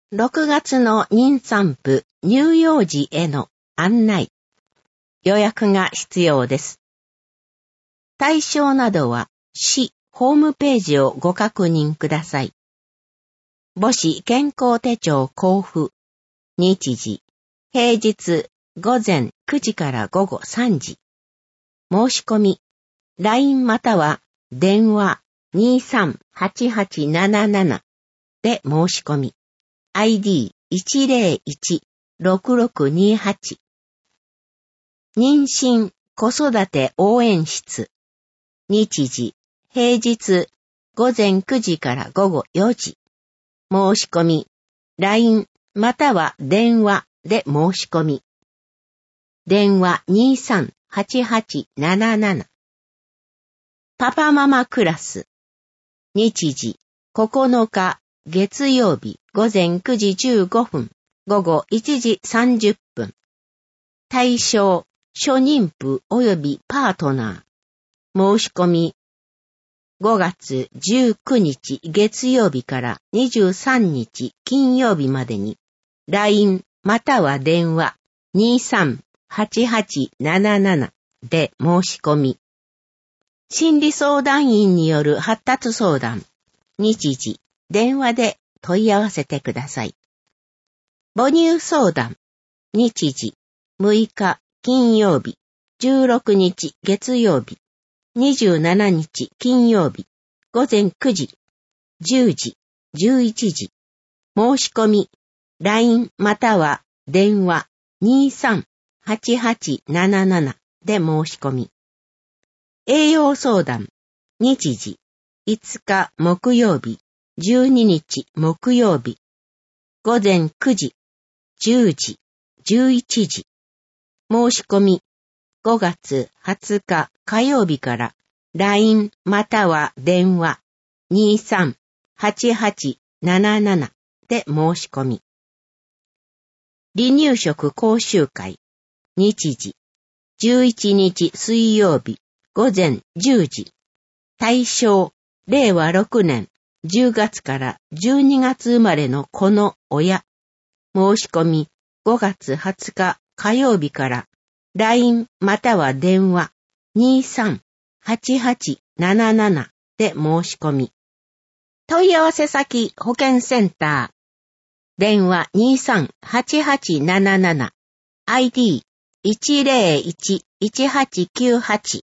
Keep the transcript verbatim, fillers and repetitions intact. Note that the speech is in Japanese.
ろくがつの妊産婦乳幼児への案内。予約が必要です。対象などは市ホームページをご確認ください。母子健康手帳交付。日時。平日午前くじから午後さんじ。申し込み。ライン または電話 にさんはちはちなななな で申し込み。アイディーいちゼロいちろくろくにはち。妊娠子育て応援室。日時。平日午前くじから午後よじ。申し込み。ライン または電話で申し込み。電話 にさんはちはちなななな。パパママクラス。日時。ここのか月曜日午前くじじゅうごふん、午後いちじさんじゅっぷん。対象、初妊婦及びパートナー。申し込み。ごがつじゅうくにち月曜日からにじゅうさんにち金曜日までに、ライン または電話 にさんはちはちなななな で申し込み。心理相談員による発達相談。日時。電話で問い合わせてください。母乳相談。日時。むいか金曜日、じゅうろくにち月曜日、にじゅうしちにち金曜日、午前くじ、じゅうじ、じゅういちじ。申し込み。ライン または電話 にさんはちはちなななな で申し込み。栄養相談。日時。いつか木曜日、じゅうににち木曜日、午前くじ、じゅうじ、じゅういちじ。申し込み。ごがつはつか火曜日から ライン または電話 にさんはちはちなななな で申し込み。離乳食講習会。日時。じゅういちにち水曜日、午前じゅうじ。対象、れいわろくねんじゅうがつからじゅうにがつ生まれの子の親。申し込み。ごがつはつか火曜日から ライン または電話 にさんはちはちなななな で申し込み。問い合わせ先保健センター。電話 にさんはちはちなななな。アイディーいちゼロいちいちはちきゅうはち。